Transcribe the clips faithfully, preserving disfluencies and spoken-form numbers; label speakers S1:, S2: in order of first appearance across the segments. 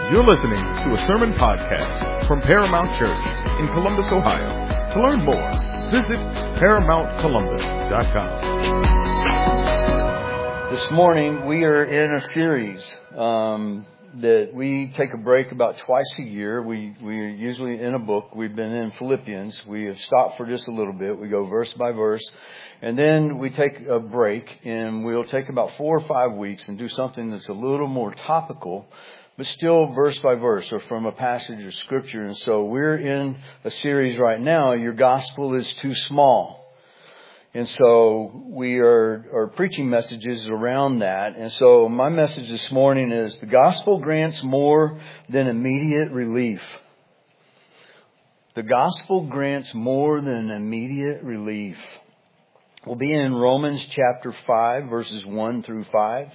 S1: You're listening to a sermon podcast from Paramount Church in Columbus, Ohio. To learn more, visit paramount columbus dot com.
S2: This morning we are in a series um, that we take a break about twice a year. We we are usually in a book. We've been in Philippians. We have stopped for just a little bit. We go verse by verse. And then we take a break and we'll take about four or five weeks and do something that's a little more topical, but still verse by verse or from a passage of Scripture. And so we're in a series right now, Your Gospel is Too Small. And so we are, are preaching messages around that. And so my message this morning is the gospel grants more than immediate relief. The gospel grants more than immediate relief. We'll be in Romans chapter five, verses one through five.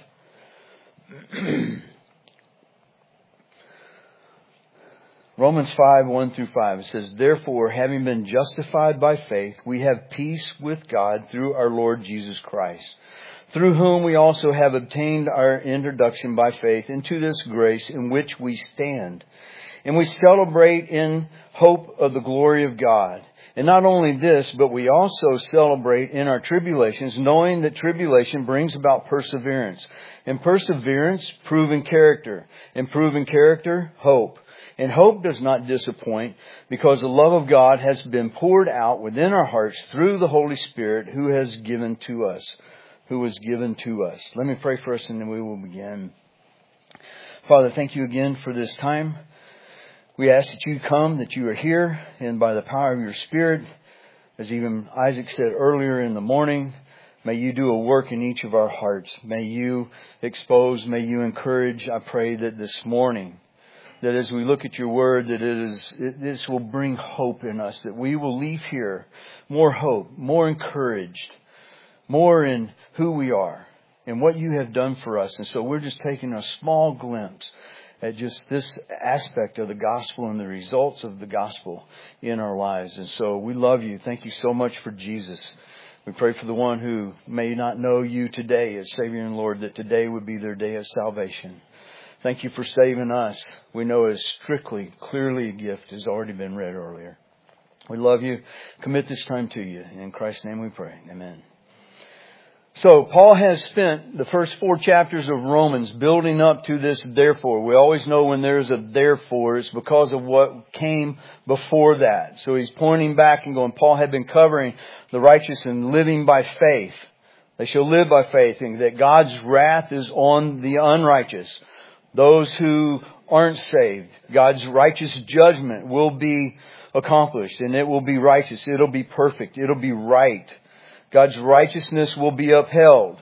S2: Romans five, one through five. It says, "Therefore, having been justified by faith, we have peace with God through our Lord Jesus Christ, through whom we also have obtained our introduction by faith into this grace in which we stand. And we celebrate in hope of the glory of God. And not only this, but we also celebrate in our tribulations, knowing that tribulation brings about perseverance. And perseverance, proven character. And proven character, hope. And hope does not disappoint, because the love of God has been poured out within our hearts through the Holy Spirit who has given to us. Who was given to us." Let me pray for us and then we will begin. Father, thank you again for this time. We ask that you come, that you are here, and by the power of your Spirit, as even Isaac said earlier in the morning, may you do a work in each of our hearts. May you expose, may you encourage. I pray that this morning, that as we look at your word, that it is, it, this will bring hope in us, that we will leave here more hope, more encouraged, more in who we are and what you have done for us. And so we're just taking a small glimpse at just this aspect of the gospel and the results of the gospel in our lives. And so we love you. Thank you so much for Jesus. We pray for the one who may not know you today as Savior and Lord, that today would be their day of salvation. Thank you for saving us. We know it's strictly, clearly a gift, has already been read earlier. We love you. Commit this time to you. In Christ's name we pray. Amen. So Paul has spent the first four chapters of Romans building up to this therefore. We always know when there's a therefore, it's because of what came before that. So he's pointing back and going, Paul had been covering the righteous and living by faith. They shall live by faith, and that God's wrath is on the unrighteous. Those who aren't saved, God's righteous judgment will be accomplished, and it will be righteous. It'll be perfect. It'll be right. God's righteousness will be upheld.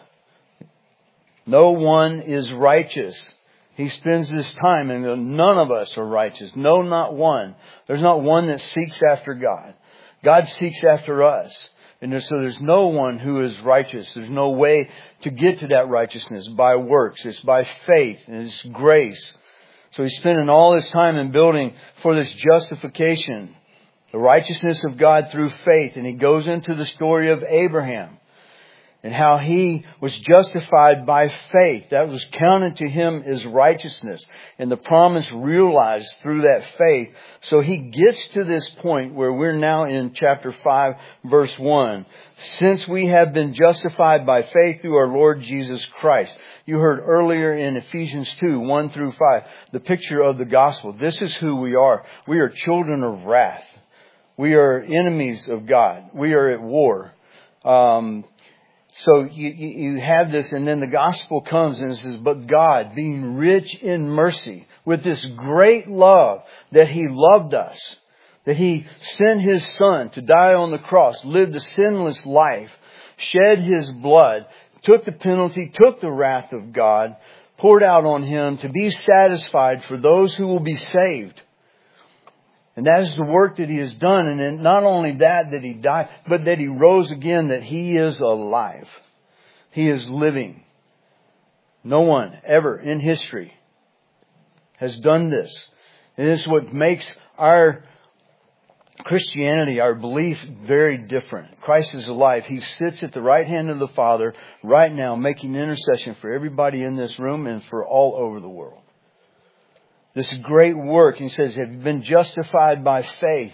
S2: No one is righteous. He spends this time, and none of us are righteous. No, not one. There's not one that seeks after God. God seeks after us. And so there's no one who is righteous. There's no way to get to that righteousness by works. It's by faith and it's grace. So he's spending all his time in building for this justification, the righteousness of God through faith. And he goes into the story of Abraham and how he was justified by faith. That was counted to him as righteousness, and the promise realized through that faith. So he gets to this point where we're now in chapter five, verse one. "Since we have been justified by faith through our Lord Jesus Christ." You heard earlier in Ephesians two, one through five, the picture of the gospel. This is who we are. We are children of wrath. We are enemies of God. We are at war. Um, So you, you have this, and then the gospel comes and it says, "But God, being rich in mercy, with this great love that He loved us, that He sent His Son to die on the cross, lived a sinless life, shed His blood, took the penalty, took the wrath of God, poured out on Him to be satisfied for those who will be saved." And that is the work that He has done. And then not only that, that He died, but that He rose again, that He is alive. He is living. No one ever in history has done this. And this is what makes our Christianity, our belief, very different. Christ is alive. He sits at the right hand of the Father right now, making intercession for everybody in this room and for all over the world. this great work. He says, have you been justified by faith?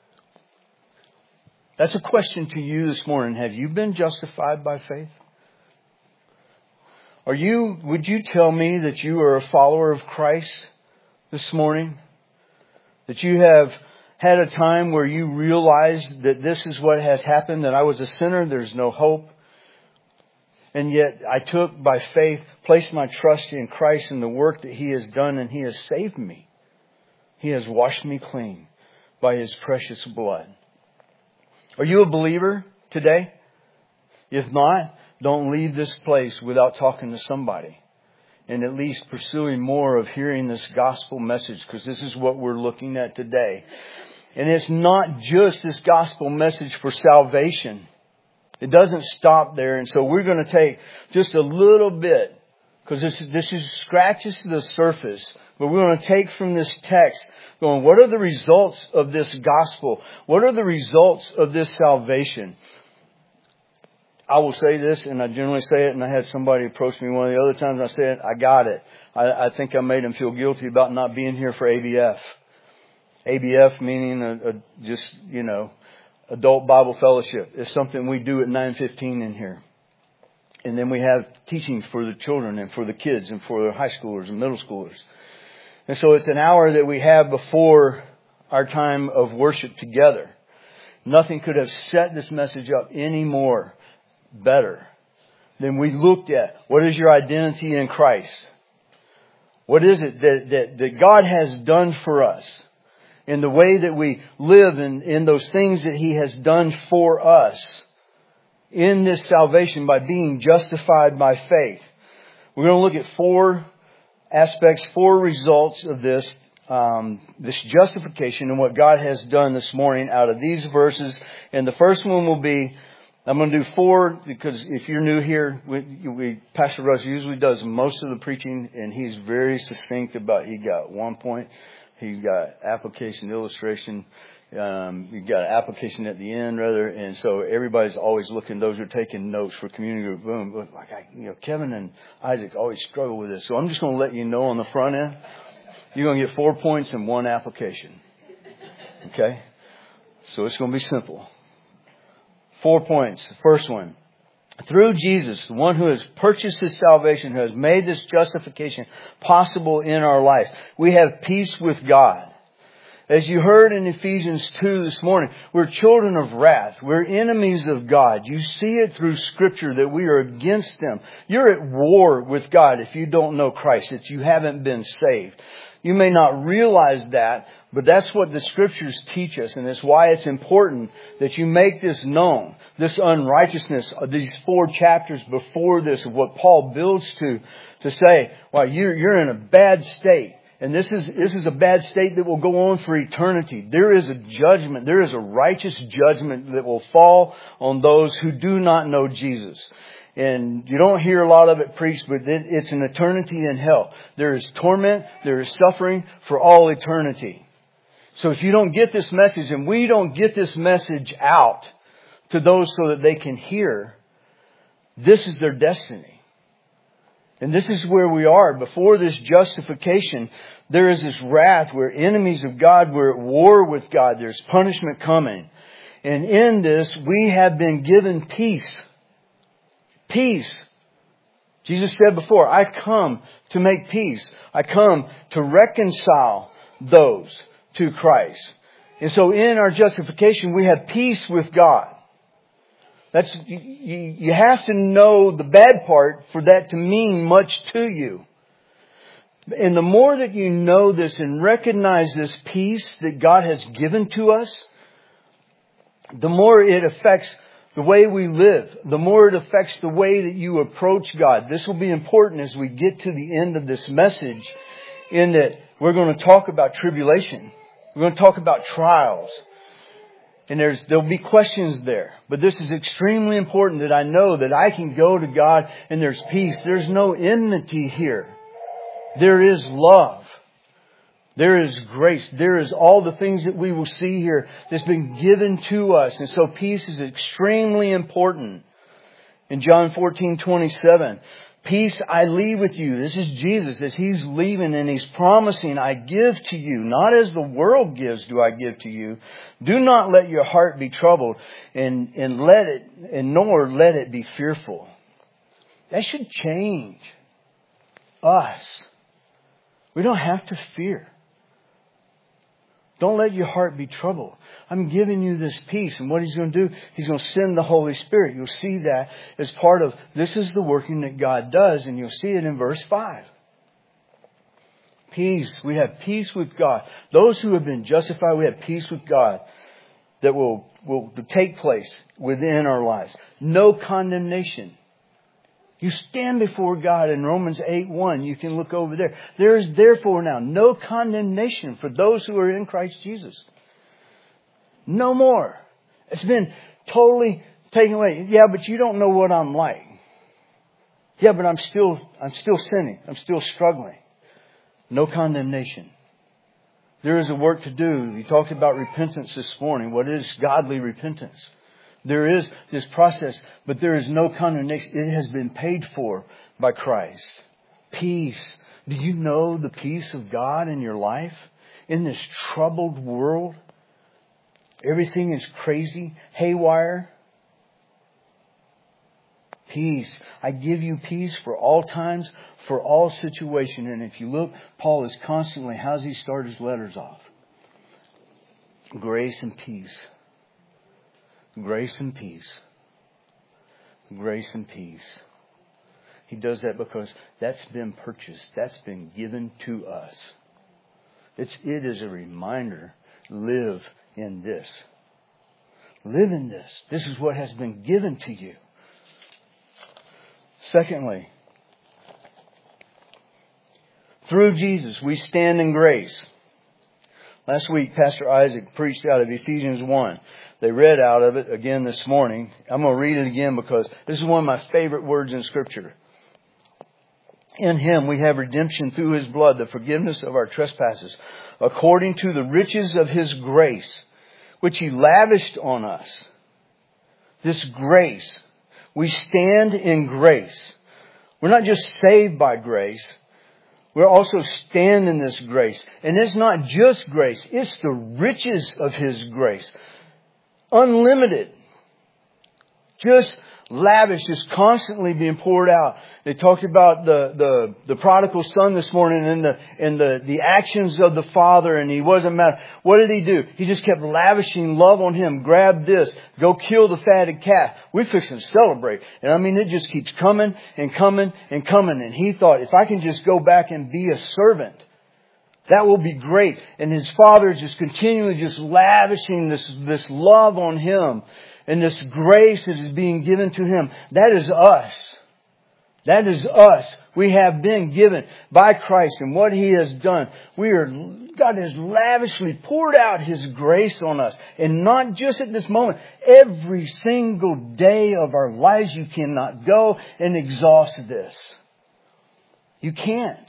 S2: That's a question to you this morning. Have you been justified by faith? Are you, would you tell me that you are a follower of Christ this morning? That you have had a time where you realized that this is what has happened, that I was a sinner, there's no hope. And yet I took by faith, placed my trust in Christ and the work that He has done, and He has saved me. He has washed me clean by His precious blood. Are you a believer today? If not, don't leave this place without talking to somebody and at least pursuing more of hearing this gospel message, because this is what we're looking at today. And it's not just this gospel message for salvation. It doesn't stop there. And so we're going to take just a little bit, because this, this is scratches the surface. But we're going to take from this text going, what are the results of this gospel? What are the results of this salvation? I will say this, and I generally say it, and I had somebody approach me one of the other times, and I said, I got it. I, I think I made them feel guilty about not being here for A B F. A B F meaning a, a, just, you know, adult Bible fellowship. It's something we do at nine fifteen in here. And then we have teaching for the children and for the kids and for the high schoolers and middle schoolers. And so it's an hour that we have before our time of worship together. Nothing could have set this message up any more better than we looked at. What is your identity in Christ? What is it that, that, that God has done for us? In the way that we live and in those things that He has done for us in this salvation by being justified by faith. We're going to look at four aspects, four results of this, um, this justification and what God has done this morning out of these verses. And the first one will be, I'm going to do four, because if you're new here, we, we, Pastor Russ usually does most of the preaching, and he's very succinct about, he got one point, he's got application, illustration, um, you got an application at the end, rather, and so everybody's always looking, those who are taking notes for community group, boom, like I, you know, Kevin and Isaac always struggle with this, so I'm just going to let you know on the front end, you're going to get four points and one application, okay? So it's going to be simple. Four points. The first one. Through Jesus, the one who has purchased this salvation, who has made this justification possible in our life, we have peace with God. As you heard in Ephesians two this morning, we're children of wrath. We're enemies of God. You see it through Scripture that we are against them. You're at war with God if you don't know Christ, that you haven't been saved. You may not realize that, but that's what the Scriptures teach us, and it's why it's important that you make this known. This unrighteousness, these four chapters before this, of what Paul builds to, to say, well, you're, you're in a bad state. And this is, this is a bad state that will go on for eternity. There is a judgment. There is a righteous judgment that will fall on those who do not know Jesus. And you don't hear a lot of it preached, but it's an eternity in hell. There is torment. There is suffering for all eternity. So if you don't get this message, and we don't get this message out to those so that they can hear, this is their destiny. And this is where we are. Before this justification, there is this wrath. We're enemies of God. We're at war with God. There's punishment coming. And in this, we have been given peace. Peace. Jesus said before, I come to make peace. I come to reconcile those to Christ. And so in our justification, we have peace with God. That's, you, you have to know the bad part for that to mean much to you. And the more that you know this and recognize this peace that God has given to us, the more it affects the way we live, the more it affects the way that you approach God. This will be important as we get to the end of this message, in that we're going to talk about tribulation. We're going to talk about trials. And there's, there'll be questions there. But this is extremely important that I know that I can go to God and there's peace. There's no enmity here. There is love. There is grace. There is all the things that we will see here that's been given to us. And so peace is extremely important. In John fourteen twenty-seven, Peace I leave with you. This is Jesus as He's leaving and He's promising, I give to you. Not as the world gives do I give to you. Do not let your heart be troubled and, and let it, and nor let it be fearful. That should change us. We don't have to fear. Don't let your heart be troubled. I'm giving you this peace. And what He's going to do, He's going to send the Holy Spirit. You'll see that as part of, this is the working that God does. And you'll see it in verse five. Peace. We have peace with God. Those who have been justified, we have peace with God that will, will take place within our lives. No condemnation. You stand before God in Romans eight one. You can look over there. There is therefore now no condemnation for those who are in Christ Jesus. No more. It's been totally taken away. Yeah, but you don't know what I'm like. Yeah, but I'm still, I'm still sinning. I'm still struggling. No condemnation. There is a work to do. We talked about repentance this morning. What is godly repentance? There is this process, but there is no condemnation. It has been paid for by Christ. Peace. Do you know the peace of God in your life? In this troubled world? Everything is crazy, haywire. Peace. I give you peace for all times, for all situations. And if you look, Paul is constantly, how does he start his letters off? Grace and peace. Grace and peace. Grace and peace. He does that because that's been purchased. That's been given to us. It's, it is a reminder. Live in this. Live in this. This is what has been given to you. Secondly, through Jesus, we stand in grace. Last week, Pastor Isaac preached out of Ephesians one. They read out of it again this morning. I'm going to read it again because this is one of my favorite words in Scripture. In Him we have redemption through His blood, the forgiveness of our trespasses, according to the riches of His grace, which He lavished on us. This grace. We stand in grace. We're not just saved by grace. We also stand in this grace. And it's not just grace. It's the riches of His grace. Unlimited. Just lavish, just constantly being poured out. They talked about the, the, the prodigal son this morning and the, and the, the actions of the father, and he wasn't mad. What did he do? He just kept lavishing love on him. Grab this. Go kill the fatted calf. We're fixing to celebrate. And I mean, it just keeps coming and coming and coming. And he thought, if I can just go back and be a servant, that will be great. And his father is just continually just lavishing this, this love on him. And this grace that is being given to him. That is us. That is us. We have been given by Christ and what He has done. We are, God has lavishly poured out His grace on us. And not just at this moment. Every single day of our lives, you cannot go and exhaust this. You can't.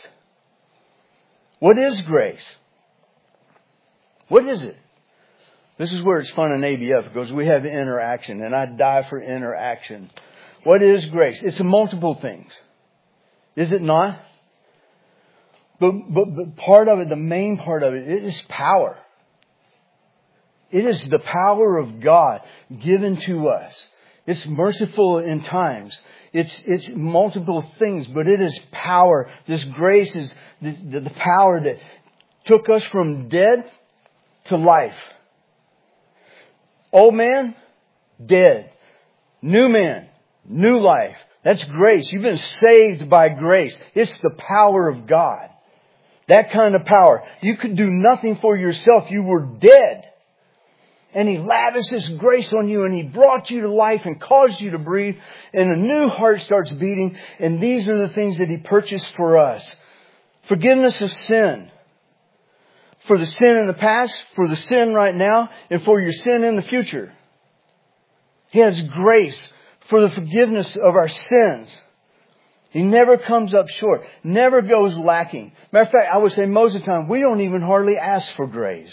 S2: What is grace? What is it? This is where it's fun in A B F because we have interaction, and I die for interaction. What is grace? It's a multiple things. Is it not? But, but, but part of it, the main part of it, it is power. It is the power of God given to us. It's merciful in times. It's, it's multiple things, but it is power. This grace is the, the, the power that took us from dead to life. Old man, dead. New man, new life. That's grace. You've been saved by grace. It's the power of God. That kind of power. You could do nothing for yourself. You were dead. And He lavished His grace on you, and He brought you to life and caused you to breathe. And a new heart starts beating. And these are the things that He purchased for us. Forgiveness of sin. For the sin in the past, for the sin right now, and for your sin in the future. He has grace for the forgiveness of our sins. He never comes up short. Never goes lacking. Matter of fact, I would say most of the time, we don't even hardly ask for grace.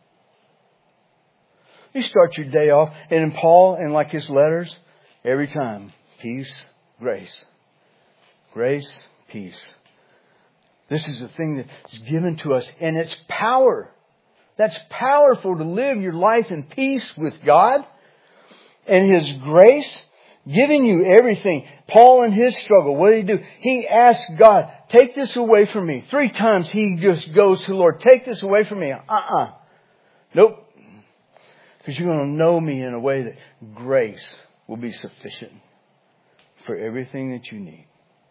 S2: You start your day off, and in Paul, and like his letters, every time, peace, grace. Grace, peace. This is the thing that's given to us, and it's power. That's powerful to live your life in peace with God and His grace, giving you everything. Paul in his struggle, what did he do? He asked God, take this away from me. Three times he just goes to the Lord, take this away from me. Uh-uh. Nope. Because you're going to know me in a way that grace will be sufficient for everything that you need.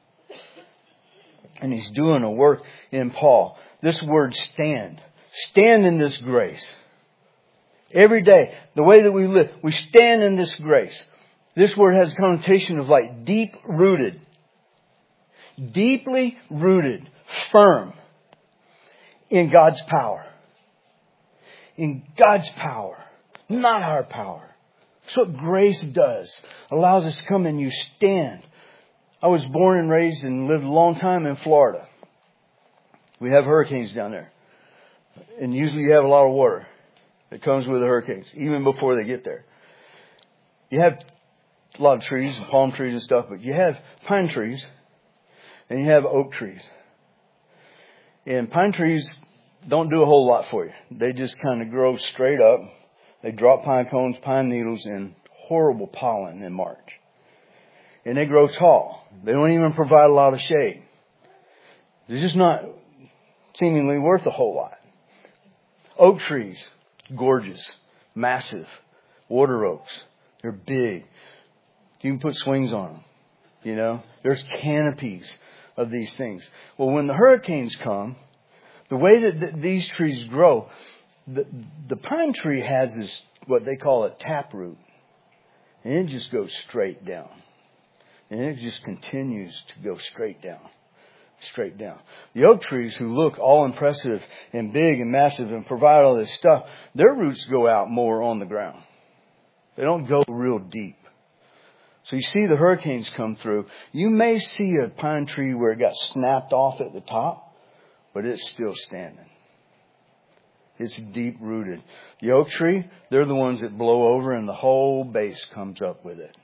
S2: And He's doing a work in Paul. This word stand. Stand in this grace. Every day, the way that we live, we stand in this grace. This word has a connotation of like deep rooted. Deeply rooted, firm in God's power. In God's power, not our power. That's what grace does. Allows us to come and you stand. I was born and raised and lived a long time in Florida. We have hurricanes down there. And usually you have a lot of water that comes with the hurricanes, even before they get there. You have a lot of trees, and palm trees and stuff, but you have pine trees and you have oak trees. And pine trees don't do a whole lot for you. They just kind of grow straight up. They drop pine cones, pine needles, and horrible pollen in March. And they grow tall. They don't even provide a lot of shade. They're just not seemingly worth a whole lot. Oak trees, gorgeous, massive. Water oaks, they're big. You can put swings on them. You know, there's canopies of these things. Well, when the hurricanes come, the way that th- these trees grow, the, the pine tree has this, what they call a taproot. And it just goes straight down. And it just continues to go straight down. Straight down. The oak trees, who look all impressive and big and massive and provide all this stuff, their roots go out more on the ground. They don't go real deep. So you see the hurricanes come through. You may see a pine tree where it got snapped off at the top, but it's still standing. It's deep rooted. The oak tree, they're the ones that blow over and the whole base comes up with it.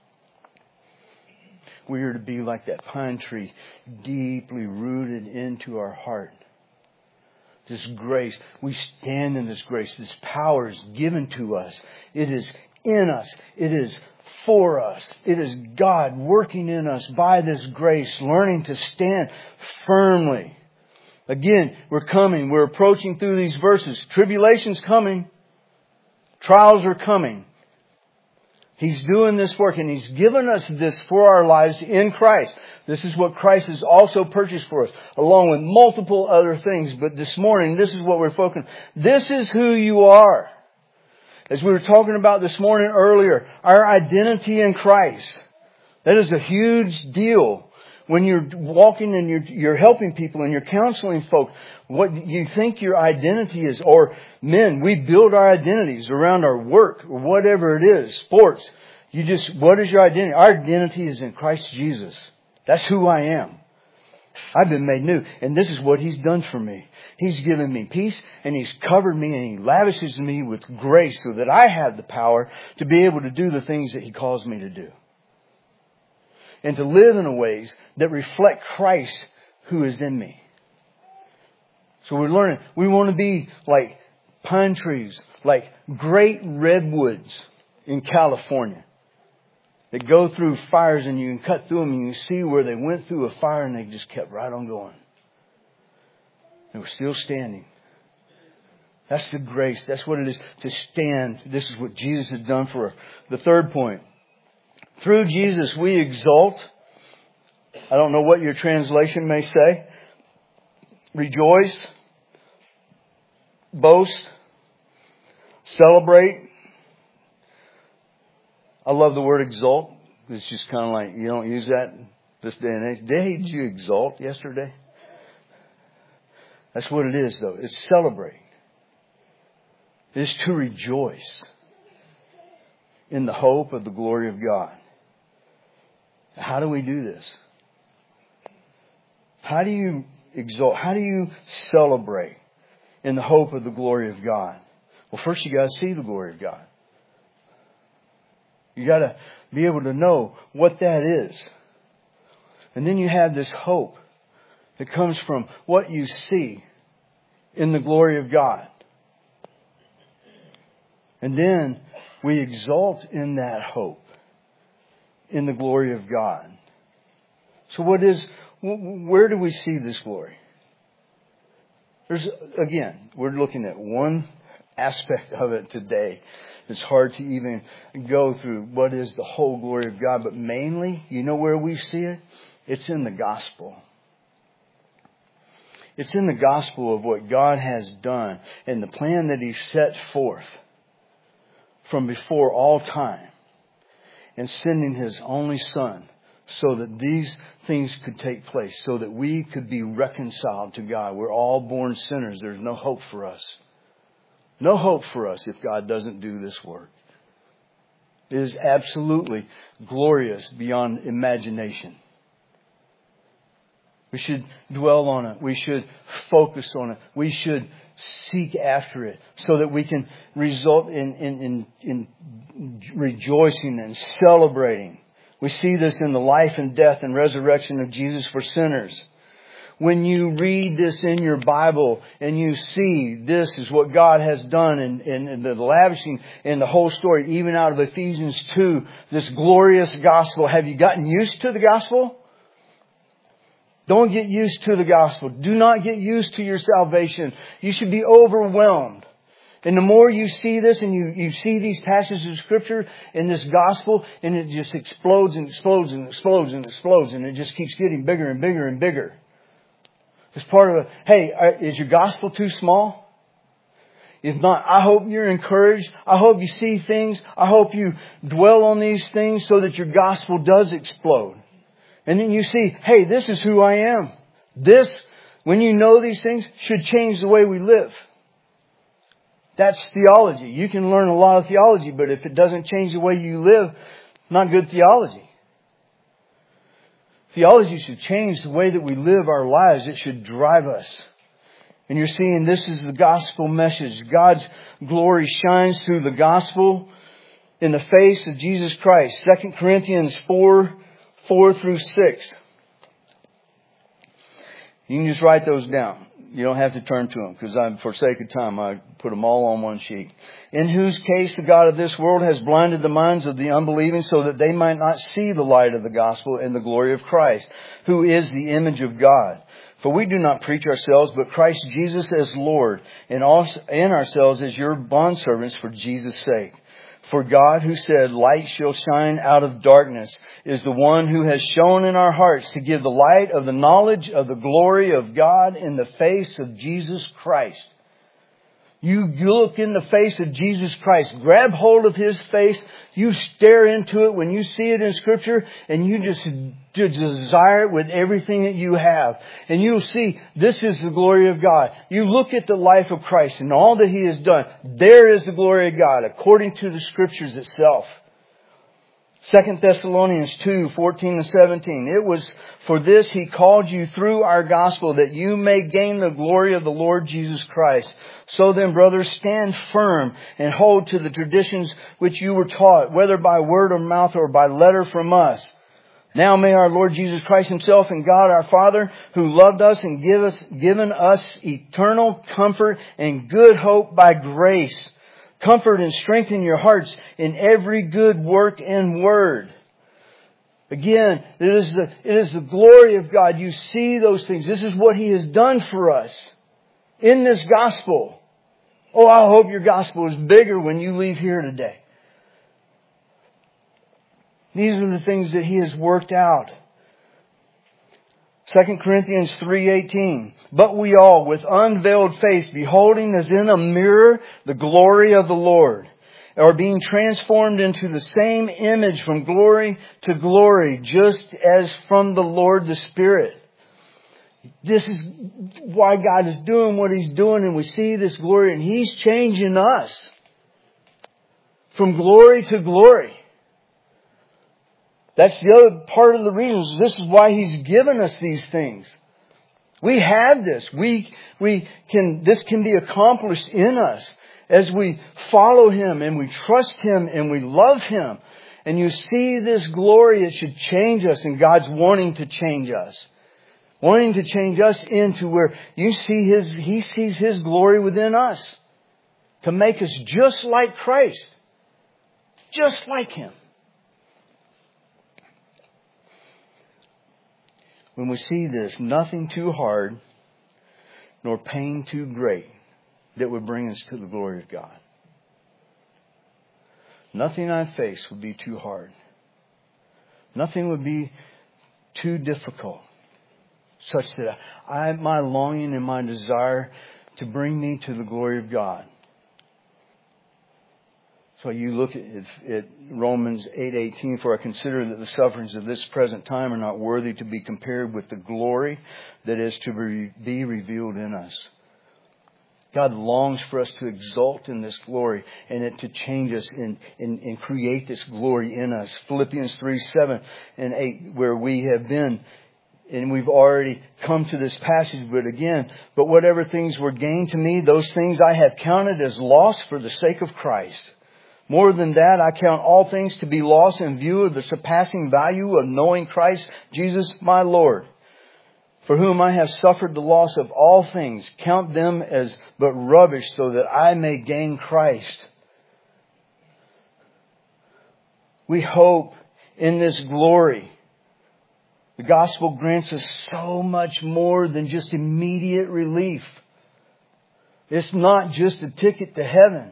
S2: We are to be like that pine tree, deeply rooted into our heart. This grace, we stand in this grace. This power is given to us. It is in us. It is for us. It is God working in us by this grace, learning to stand firmly. Again, we're coming. We're approaching through these verses. Tribulation's coming. Trials are coming. He's doing this work, and He's given us this for our lives in Christ. This is what Christ has also purchased for us, along with multiple other things. But this morning, this is what we're focusing on. This is who you are. As we were talking about this morning earlier, our identity in Christ. That is a huge deal. When you're walking and you're, you're helping people and you're counseling folk, what you think your identity is, or men, we build our identities around our work or whatever it is, sports. You just, what is your identity? Our identity is in Christ Jesus. That's who I am. I've been made new, and this is what He's done for me. He's given me peace, and He's covered me, and He lavishes me with grace so that I have the power to be able to do the things that He calls me to do. And to live in a ways that reflect Christ who is in me. So we're learning. We want to be like pine trees, like great redwoods in California that go through fires, and you can cut through them and you can see where they went through a fire and they just kept right on going. And we're still standing. That's the grace. That's what it is to stand. This is what Jesus has done for us. The third point. Through Jesus, we exalt. I don't know what your translation may say. Rejoice. Boast. Celebrate. I love the word exalt. It's just kind of like, you don't use that this day and age. Did you exalt yesterday? That's what it is, though. It's celebrate. It's to rejoice in the hope of the glory of God. How do we do this? How do you exalt? How do you celebrate in the hope of the glory of God? Well, first you got to see the glory of God. You got to be able to know what that is. And then you have this hope that comes from what you see in the glory of God. And then we exult in that hope, in the glory of God. So what is, where do we see this glory? There's, again, we're looking at one aspect of it today. It's hard to even go through what is the whole glory of God. But mainly, you know where we see it? It's in the gospel. It's in the gospel of what God has done and the plan that He set forth from before all time, and sending His only Son so that these things could take place, so that we could be reconciled to God. We're all born sinners. There's no hope for us. No hope for us if God doesn't do this work. It is absolutely glorious beyond imagination. We should dwell on it. We should focus on it. We should seek after it so that we can result in, in, in, in rejoicing and celebrating. We see this in the life and death and resurrection of Jesus for sinners. When you read this in your Bible and you see this is what God has done and, and, and the lavishing and the whole story, even out of Ephesians two, this glorious gospel. Have you gotten used to the gospel? Don't get used to the gospel. Do not get used to your salvation. You should be overwhelmed. And the more you see this and you, you see these passages of Scripture in this gospel, and it just explodes and explodes and explodes and explodes, and it just keeps getting bigger and bigger and bigger. It's part of the, hey, is your gospel too small? If not, I hope you're encouraged. I hope you see things. I hope you dwell on these things so that your gospel does explode. And then you see, hey, this is who I am. This, when you know these things, should change the way we live. That's theology. You can learn a lot of theology, but if it doesn't change the way you live, not good theology. Theology should change the way that we live our lives. It should drive us. And you're seeing this is the gospel message. God's glory shines through the gospel in the face of Jesus Christ. Second Corinthians four, four through six. You can just write those down. You don't have to turn to them because I'm, for sake of time, I put them all on one sheet. In whose case the God of this world has blinded the minds of the unbelieving so that they might not see the light of the gospel and the glory of Christ, who is the image of God. For we do not preach ourselves, but Christ Jesus as Lord, and also and ourselves as your bondservants for Jesus' sake. For God, who said, light shall shine out of darkness, is the one who has shone in our hearts to give the light of the knowledge of the glory of God in the face of Jesus Christ. You look in the face of Jesus Christ, grab hold of His face, you stare into it when you see it in Scripture, and you just desire it with everything that you have. And you'll see, this is the glory of God. You look at the life of Christ and all that He has done. There is the glory of God, according to the Scriptures itself. Second Thessalonians two, fourteen and seventeen. It was for this He called you through our gospel, that you may gain the glory of the Lord Jesus Christ. So then, brothers, stand firm and hold to the traditions which you were taught, whether by word or mouth or by letter from us. Now may our Lord Jesus Christ Himself and God our Father, who loved us and give us, given us eternal comfort and good hope by grace, comfort and strengthen your hearts in every good work and word. Again, it is the, it is the glory of God. You see those things. This is what He has done for us in this gospel. Oh, I hope your gospel is bigger when you leave here today. These are the things that He has worked out. Second Corinthians three eighteen. But we all, with unveiled face, beholding as in a mirror the glory of the Lord, are being transformed into the same image from glory to glory, just as from the Lord the Spirit. This is why God is doing what He's doing, and we see this glory, and He's changing us from glory to glory. That's the other part of the reason. This is why He's given us these things. We have this. We, we can, this can be accomplished in us as we follow Him and we trust Him and we love Him. and you see this glory, it should change us, and God's wanting to change us. Wanting to change us into where you see His, He sees His glory within us. To make us just like Christ. Just like Him. When we see this, nothing too hard, nor pain too great that would bring us to the glory of God. Nothing I face would be too hard. Nothing would be too difficult. Such that I, my longing and my desire to bring me to the glory of God. So you look at, at Romans eight eighteen, for I consider that the sufferings of this present time are not worthy to be compared with the glory that is to be, be revealed in us. God longs for us to exult in this glory and it to change us and, and, and create this glory in us. Philippians three, seven and eight, where we have been. And we've already come to this passage, but again, but whatever things were gained to me, those things I have counted as loss for the sake of Christ. More than that, I count all things to be lost in view of the surpassing value of knowing Christ Jesus my Lord, for whom I have suffered the loss of all things. Count them as but rubbish so that I may gain Christ. We hope in this glory. The gospel grants us so much more than just immediate relief. It's not just a ticket to heaven.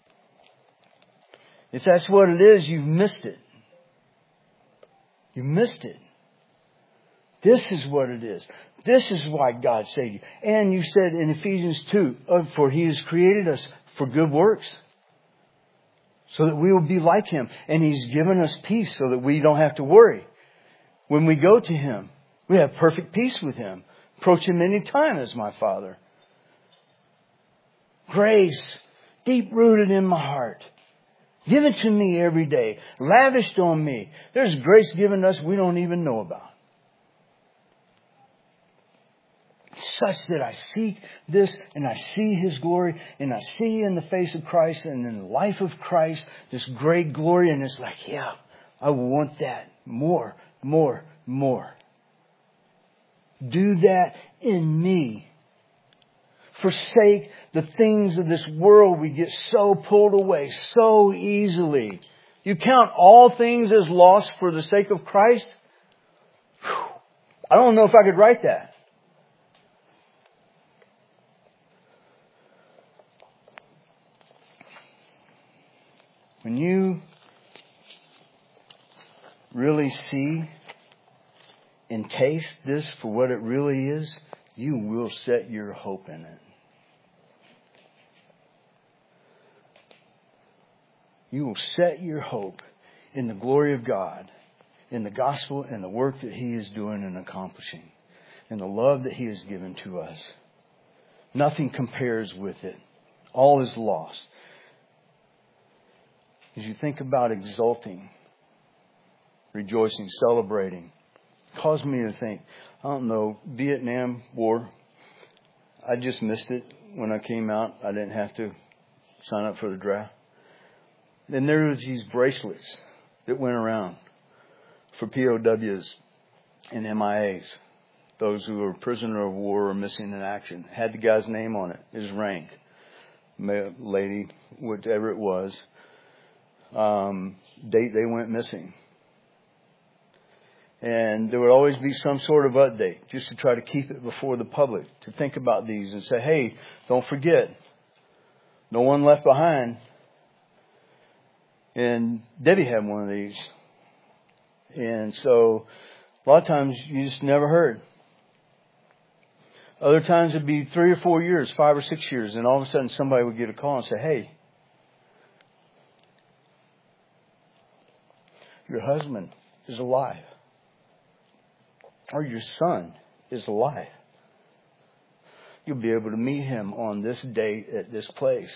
S2: If that's what it is, you've missed it. You missed it. This is what it is. This is why God saved you. And you said in Ephesians two, for He has created us for good works. So that we will be like Him. And He's given us peace so that we don't have to worry. When we go to Him, we have perfect peace with Him. Approach Him any time as my Father. Grace, deep rooted in my heart. Given to me every day. Lavished on me. There's grace given us we don't even know about. Such that I seek this and I see His glory and I see in the face of Christ and in the life of Christ this great glory, and it's like, yeah, I want that more, more, more. Do that in me. Forsake the things of this world. We get so pulled away so easily. You count all things as lost for the sake of Christ? Whew. I don't know if I could write that. When you really see and taste this for what it really is, you will set your hope in it. You will set your hope in the glory of God, in the gospel and the work that He is doing and accomplishing, and the love that He has given to us. Nothing compares with it. All is lost. As you think about exulting, rejoicing, celebrating, it caused me to think, I don't know, Vietnam War, I just missed it when I came out. I didn't have to sign up for the draft. Then there was these bracelets that went around for P O Ws and M I As. Those who were prisoner of war or missing in action. Had the guy's name on it, his rank. Lady, whatever it was. Um, date they went missing. And there would always be some sort of update just to try to keep it before the public, to think about these and say, hey, don't forget, no one left behind. And Debbie had one of these. And so a lot of times you just never heard. Other times it'd be three or four years, five or six years, and all of a sudden somebody would get a call and say, hey, your husband is alive. Or your son is alive. You'll be able to meet him on this date at this place.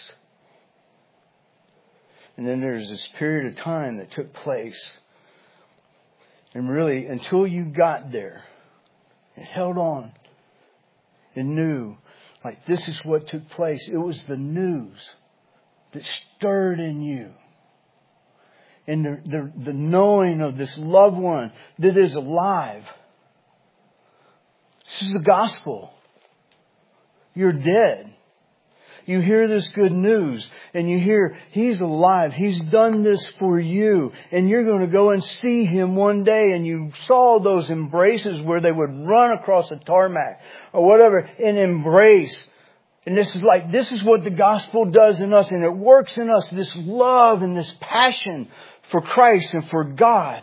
S2: And then there's this period of time that took place. And really, until you got there, and held on and knew, like, this is what took place. It was the news that stirred in you. and the, the, the knowing of this loved one that is alive. This is the gospel. You're dead. You hear this good news and you hear He's alive. He's done this for you. And you're going to go and see Him one day. And you saw those embraces where they would run across a tarmac or whatever and embrace. And this is like, this is what the gospel does in us. And it works in us, this love and this passion for Christ and for God.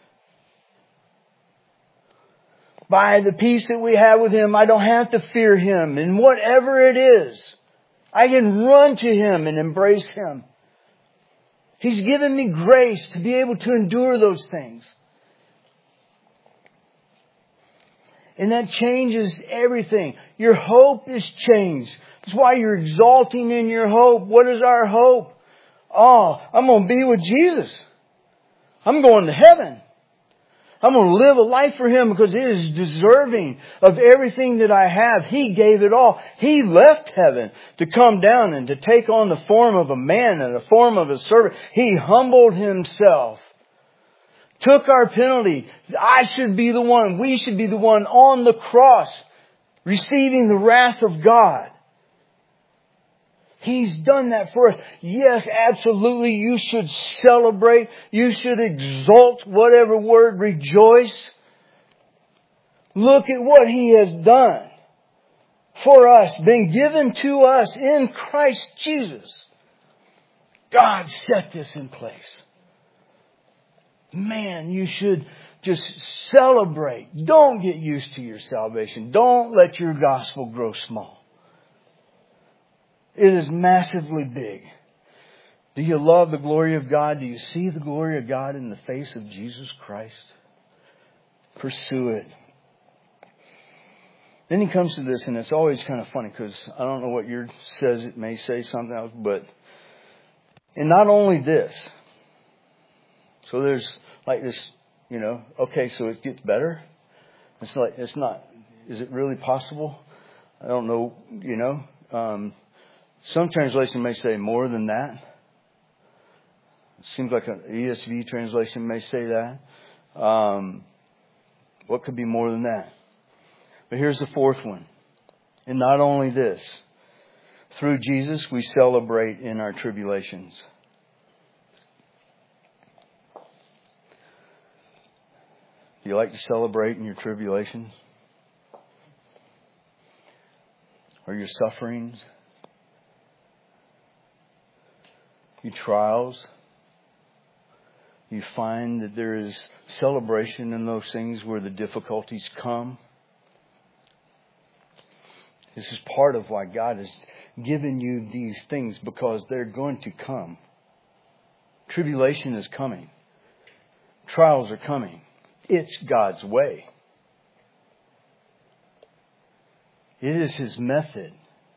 S2: By the peace that we have with Him, I don't have to fear Him. And whatever it is, I can run to Him and embrace Him. He's given me grace to be able to endure those things. And that changes everything. Your hope is changed. That's why you're exalting in your hope. What is our hope? Oh, I'm going to be with Jesus. I'm going to heaven. I'm going to live a life for Him because it is deserving of everything that I have. He gave it all. He left heaven to come down and to take on the form of a man and the form of a servant. He humbled Himself. Took our penalty. I should be the one. We should be the one on the cross receiving the wrath of God. He's done that for us. Yes, absolutely. You should celebrate. You should exalt, whatever word, rejoice. Look at what He has done for us, been given to us in Christ Jesus. God set this in place. Man, you should just celebrate. Don't get used to your salvation. Don't let your gospel grow small. It is massively big. Do you love the glory of God? Do you see the glory of God in the face of Jesus Christ? Pursue it. Then he comes to this, and it's always kind of funny because I don't know what yours says. It may say something else, but and not only this. So there's like this, you know, okay, so it gets better. It's like, it's not, is it really possible? I don't know, you know. Um, some translation may say more than that. It seems like an E S V translation may say that. Um, what could be more than that? But here's the fourth one. And not only this, through Jesus we celebrate in our tribulations. Do you like to celebrate in your tribulations? Or your sufferings? Your trials? You find that there is celebration in those things where the difficulties come? This is part of why God has given you these things, because they're going to come. Tribulation is coming. Trials are coming. It's God's way. It is His method.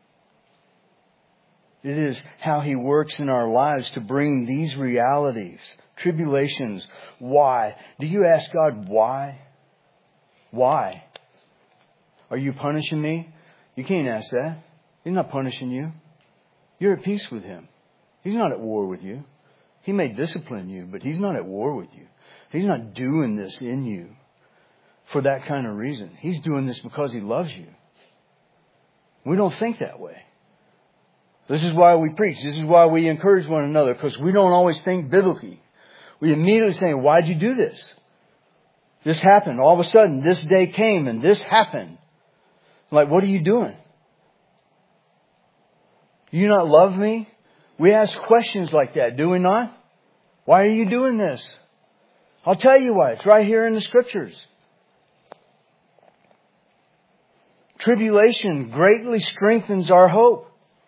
S2: It is how He works in our lives to bring these realities. Tribulations. Why? Do you ask God why? Why? Are you punishing me? You can't ask that. He's not punishing you. You're at peace with Him. He's not at war with you. He may discipline you, but He's not at war with you. He's not doing this in you for that kind of reason. He's doing this because He loves you. We don't think that way. This is why we preach. This is why we encourage one another, because we don't always think biblically. We immediately say, why'd you do this? This happened. All of a sudden, this day came and this happened. Like, what are you doing? Do you not love me? We ask questions like that, do we not? Why are you doing this? I'll tell you why. It's right here in the Scriptures. Tribulation greatly strengthens our hope.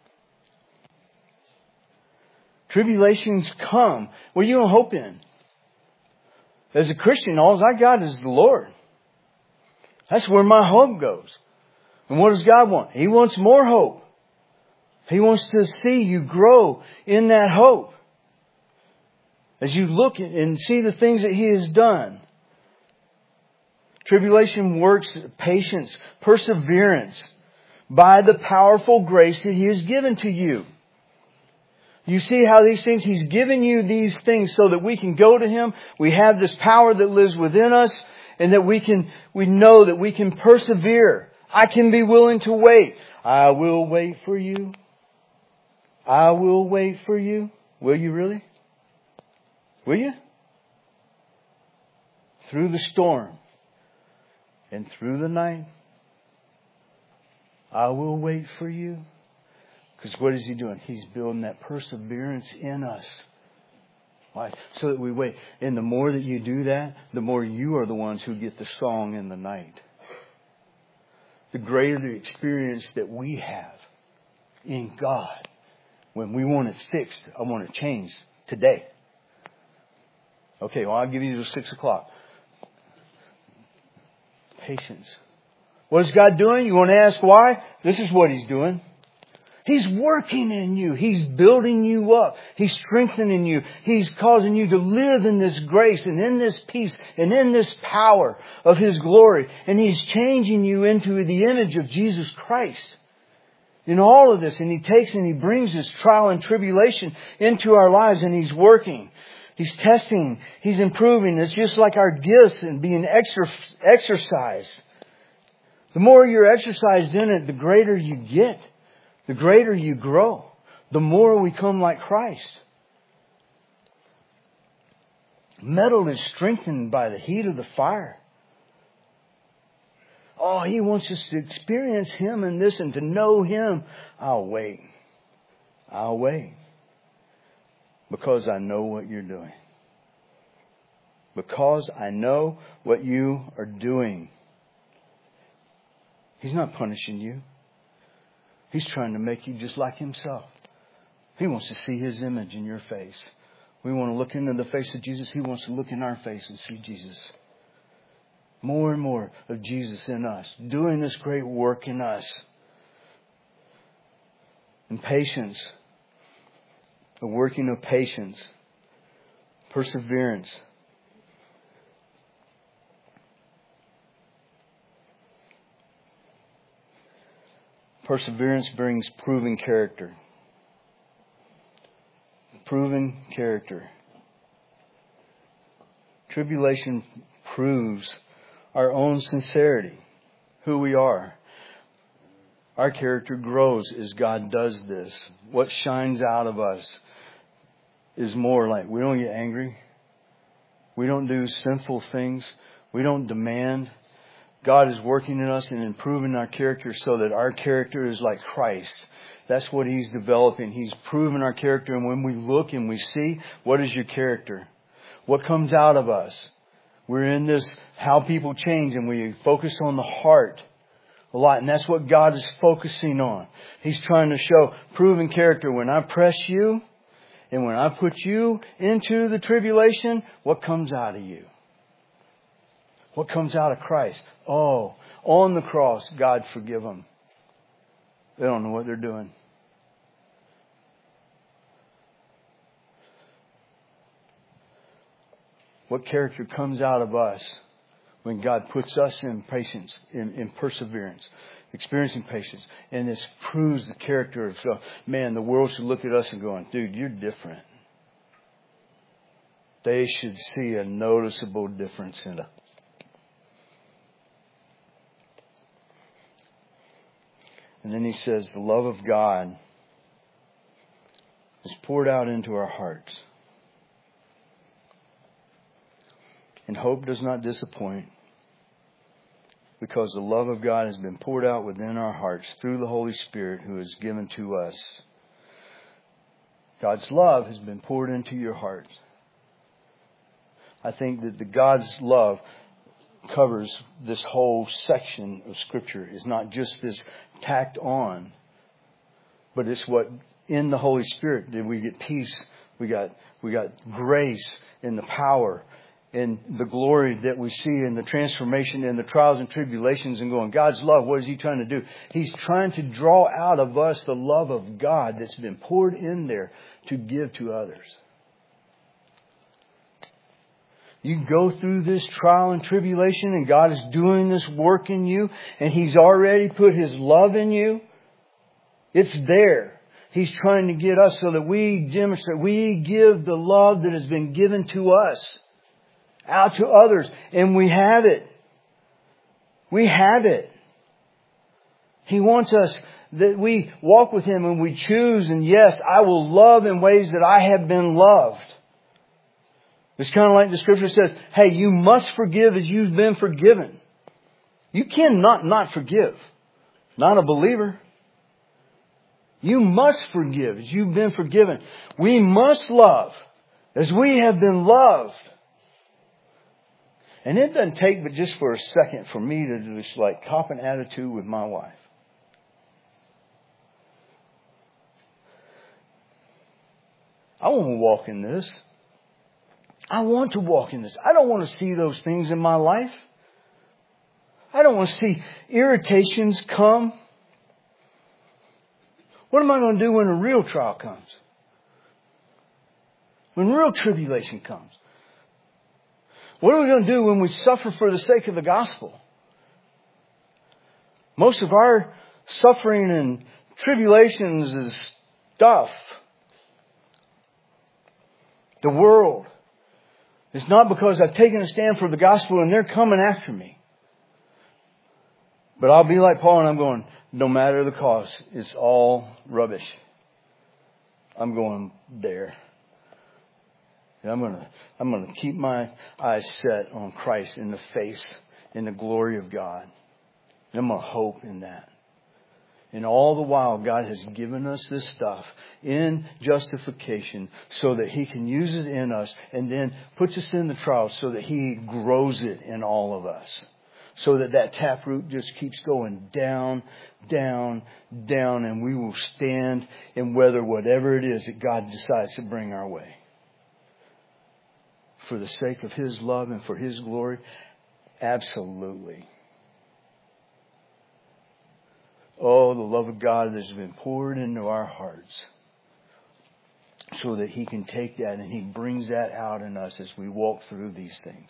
S2: Tribulations come. What are you going to hope in? As a Christian, all I got is the Lord. That's where my hope goes. And what does God want? He wants more hope. He wants to see you grow in that hope. As you look and see the things that He has done. Tribulation works patience, perseverance by the powerful grace that He has given to you. You see how these things, He's given you these things so that we can go to Him. We have this power that lives within us, and that we can, we know that we can persevere. I can be willing to wait. I will wait for you. I will wait for you. Will you really? Will you? Through the storm and through the night, I will wait for you. Because what is He doing? He's building that perseverance in us. Why? So that we wait. And the more that you do that, the more you are the ones who get the song in the night. The greater the experience that we have in God. When we want it fixed, I want it changed today. Okay, well, I'll give you till six o'clock. Patience. What is God doing? You want to ask why? This is what He's doing. He's working in you. He's building you up. He's strengthening you. He's causing you to live in this grace and in this peace and in this power of His glory. And He's changing you into the image of Jesus Christ. In all of this, and He takes and He brings His trial and tribulation into our lives, and He's working. He's testing. He's improving. It's just like our gifts and being extra, exercised. The more you're exercised in it, the greater you get. The greater you grow. The more we come like Christ. Metal is strengthened by the heat of the fire. Oh, He wants us to experience Him in this and to know Him. I'll wait. I'll wait. Because I know what you're doing. Because I know what you are doing. He's not punishing you. He's trying to make you just like Himself. He wants to see His image in your face. We want to look into the face of Jesus. He wants to look in our face and see Jesus. More and more of Jesus in us. Doing this great work in us. And patience. The working of patience. Perseverance. Perseverance brings proven character. Proven character. Tribulation proves our own sincerity, who we are. Our character grows as God does this. What shines out of us is more like we don't get angry. We don't do sinful things. We don't demand. God is working in us and improving our character so that our character is like Christ. That's what He's developing. He's proving our character. And when we look and we see, what is your character? What comes out of us? We're in this how people change, and we focus on the heart a lot. And that's what God is focusing on. He's trying to show proven character. When I press you and when I put you into the tribulation, what comes out of you? What comes out of Christ? Oh, on the cross, God forgive them. They don't know what they're doing. What character comes out of us when God puts us in patience, in, in perseverance, experiencing patience. And this proves the character of, uh, man, the world should look at us and go, dude, you're different. They should see a noticeable difference in us. And then he says, the love of God is poured out into our hearts. And hope does not disappoint, because the love of God has been poured out within our hearts through the Holy Spirit who is given to us. God's love has been poured into your hearts. I think that the God's love covers this whole section of Scripture. It's not just this tacked on, but it's what in the Holy Spirit did we get peace. We got we got grace and the power and the glory that we see in the transformation and the trials and tribulations, and going, God's love, what is He trying to do? He's trying to draw out of us the love of God that's been poured in there to give to others. You go through this trial and tribulation, and God is doing this work in you, and He's already put His love in you. It's there. He's trying to get us so that we demonstrate, we give the love that has been given to us out to others. And we have it. We have it. He wants us that we walk with Him and we choose. And yes, I will love in ways that I have been loved. It's kind of like the Scripture says, hey, you must forgive as you've been forgiven. You cannot not forgive. Not a believer. You must forgive as you've been forgiven. We must love as we have been loved. And it doesn't take but just for a second for me to just like cop an attitude with my wife. I want to walk in this. I want to walk in this. I don't want to see those things in my life. I don't want to see irritations come. What am I going to do when a real trial comes? When real tribulation comes? What are we going to do when we suffer for the sake of the gospel? Most of our suffering and tribulations is stuff. The world. It's not because I've taken a stand for the gospel and they're coming after me. But I'll be like Paul and I'm going, no matter the cost, it's all rubbish. I'm going there. And I'm gonna I'm gonna keep my eyes set on Christ in the face, in the glory of God. And I'm gonna hope in that. And all the while, God has given us this stuff in justification so that He can use it in us and then puts us in the trial so that He grows it in all of us. So that that taproot just keeps going down, down, down, and we will stand and weather whatever it is that God decides to bring our way. For the sake of His love and for His glory, absolutely. Oh, the love of God that has been poured into our hearts so that He can take that and He brings that out in us as we walk through these things.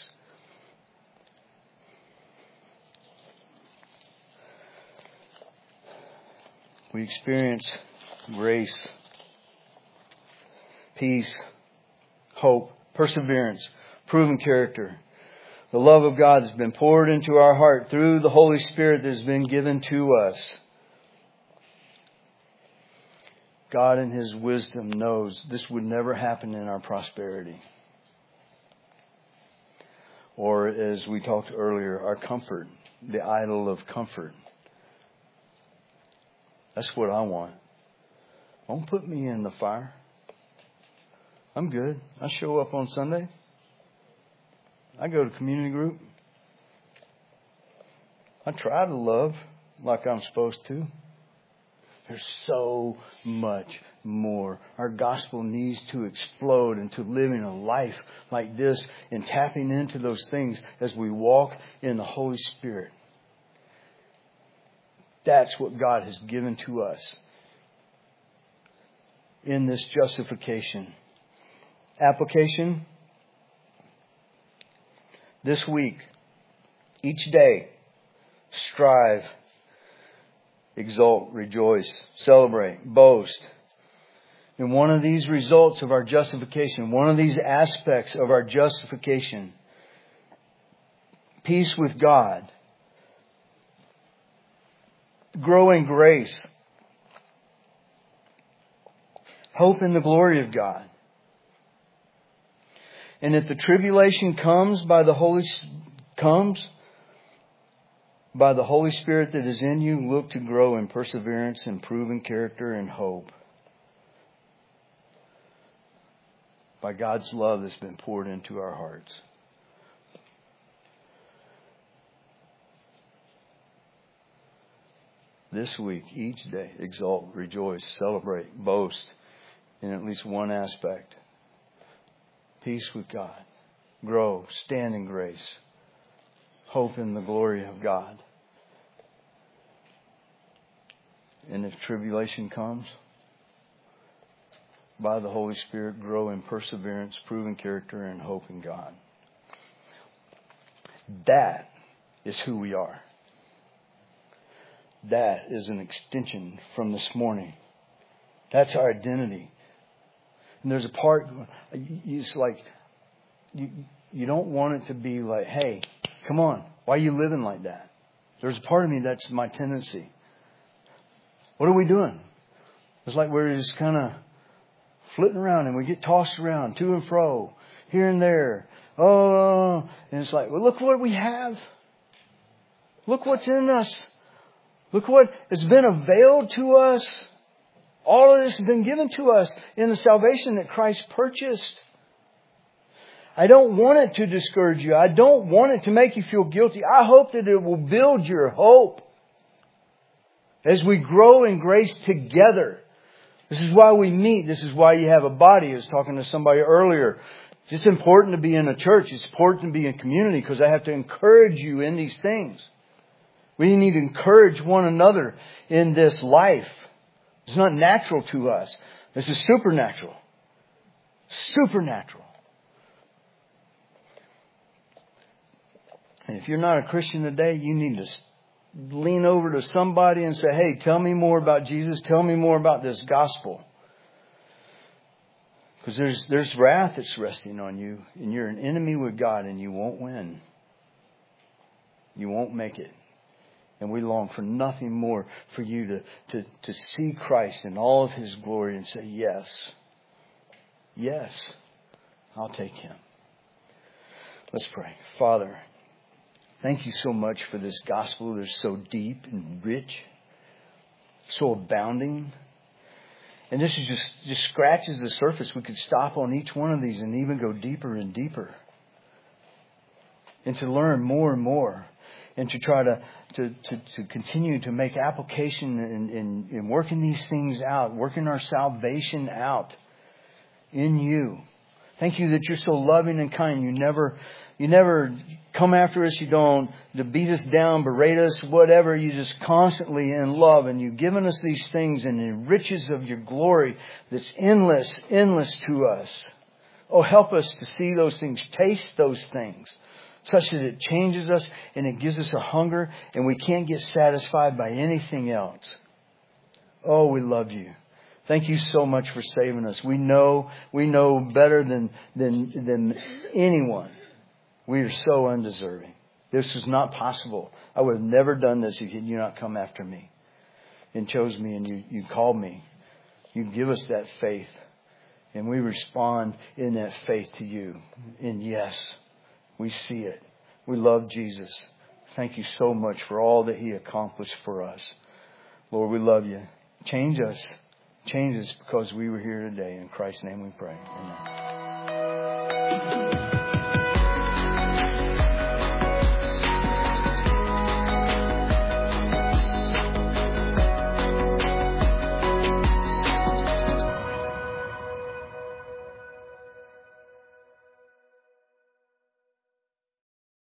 S2: We experience grace, peace, hope, perseverance, proven character. The love of God has been poured into our heart through the Holy Spirit that has been given to us. God in His wisdom knows this would never happen in our prosperity. Or as we talked earlier, our comfort, the idol of comfort. That's what I want. Don't put me in the fire. I'm good. I show up on Sunday. I go to community group. I try to love like I'm supposed to. There's so much more. Our gospel needs to explode into living a life like this and tapping into those things as we walk in the Holy Spirit. That's what God has given to us in this justification. Application. This week, each day, strive, exult, rejoice, celebrate, boast. In one of these results of our justification, one of these aspects of our justification, peace with God, grow in grace, hope in the glory of God. And if the tribulation comes by the Holy comes by the Holy Spirit that is in you, look to grow in perseverance and proven character and hope. By God's love that's been poured into our hearts. This week, each day, exalt, rejoice, celebrate, boast in at least one aspect. Peace with God. Grow, stand in grace. Hope in the glory of God. And if tribulation comes, by the Holy Spirit, grow in perseverance, proven character, and hope in God. That is who we are. That is an extension from this morning. That's our identity. And there's a part, it's like, you, you don't want it to be like, hey, come on, why are you living like that? There's a part of me that's my tendency. What are we doing? It's like we're just kind of flitting around and we get tossed around to and fro, here and there. Oh, and it's like, well, look what we have. Look what's in us. Look what has been availed to us. All of this has been given to us in the salvation that Christ purchased. I don't want it to discourage you. I don't want it to make you feel guilty. I hope that it will build your hope as we grow in grace together. This is why we meet. This is why you have a body. I was talking to somebody earlier. It's important to be in a church. It's important to be in community because I have to encourage you in these things. We need to encourage one another in this life. It's not natural to us. This is supernatural. Supernatural. And if you're not a Christian today, you need to lean over to somebody and say, hey, tell me more about Jesus. Tell me more about this gospel. Because there's there's wrath that's resting on you. And you're an enemy with God and you won't win. You won't make it. And we long for nothing more for you to, to, to see Christ in all of His glory and say, yes, yes, I'll take Him. Let's pray. Father, thank you so much for this gospel that is so deep and rich, so abounding. And this is just, just scratches the surface. We could stop on each one of these and even go deeper and deeper. And to learn more and more. And to try to, to, to, to continue to make application in, in, in working these things out, working our salvation out in you. Thank you that you're so loving and kind. You never, you never come after us. You don't to beat us down, berate us, whatever. You just constantly in love. And you've given us these things in the riches of your glory that's endless, endless to us. Oh, help us to see those things, taste those things. Such that it changes us and it gives us a hunger and we can't get satisfied by anything else. Oh, we love you. Thank you so much for saving us. We know, we know better than, than, than anyone. We are so undeserving. This is not possible. I would have never done this if you not come after me and chose me and you, you called me. You give us that faith and we respond in that faith to you. And yes, we see it. We love Jesus. Thank you so much for all that He accomplished for us. Lord, we love you. Change us. Change us because we were here today. In Christ's name we pray. Amen.